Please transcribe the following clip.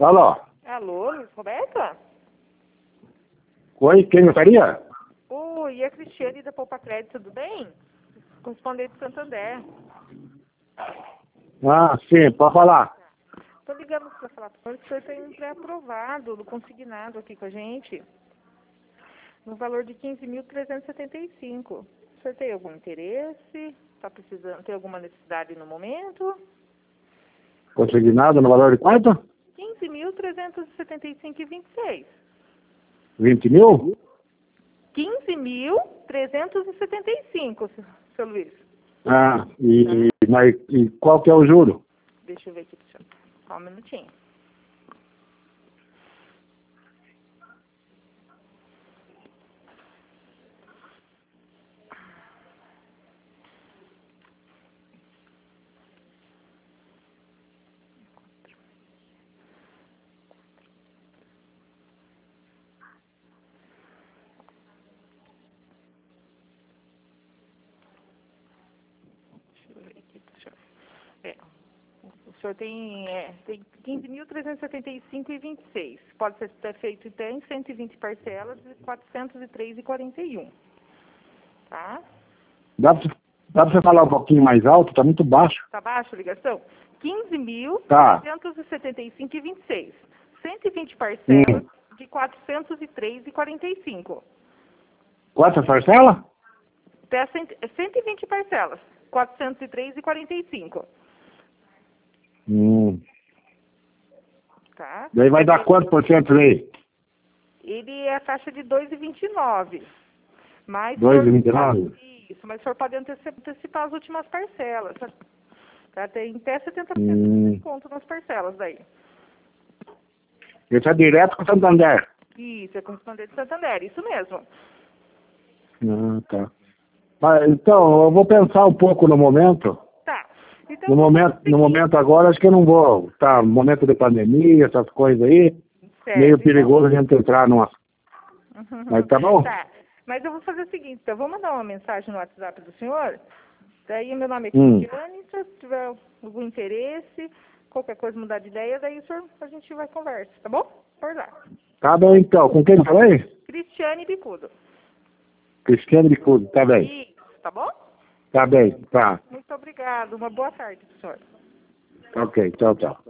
Alô? Alô, Luiz Roberta? Oi, quem gostaria? Oi, é a Cristiane da Poupa Crédito, tudo bem? Correspondente de Santander. Ah, sim, pode falar. Tô ligando para falar para o senhor tem um pré-aprovado do consignado aqui com a gente, no valor de 15.375. O senhor tem algum interesse? Está precisando, tem alguma necessidade no momento? Consignado no valor de quanto? 15.375,26. 20 mil? 15.375, seu Luiz. Ah, e qual que é o juro? Deixa eu ver aqui, só um minutinho. Deixa eu ver aqui, o senhor tem 15.375,26. Pode ser feito até em 120 parcelas de 403,41. Tá? Dá pra você falar um pouquinho mais alto? Tá muito baixo. Tá baixo a ligação? Tá. 15.375,26. 120 parcelas de 403,45. Quantas parcelas? Até 120 parcelas, 403,45. Tá? Daí vai dar quanto por cento aí? Ele é a taxa de 2,29. Mas 2,29? Isso, mas o senhor pode antecipar as últimas parcelas. Tá? Tem até 70% de desconto nas parcelas daí. Isso é direto com o Santander? Isso, é correspondente de Santander, isso mesmo. Ah, tá. Mas, então, eu vou pensar um pouco no momento. Tá. Então, No momento agora, acho que eu não vou. Tá, momento de pandemia, essas coisas aí. certo, Meio perigoso a gente entrar numa. Mas tá bom? Tá. Mas eu vou fazer o seguinte, eu vou mandar uma mensagem no WhatsApp do senhor. Daí meu nome é Cristiane, se tiver algum interesse, qualquer coisa mudar de ideia, daí a gente vai conversa, tá bom? Por lá. Tá bem então. Com quem eu falei? Cristiane Bicudo. Cristiano de Cudo, tá bem. Isso, tá bom? Tá bem, tá. Muito obrigado. Uma boa tarde, senhor. Ok, tchau, tchau.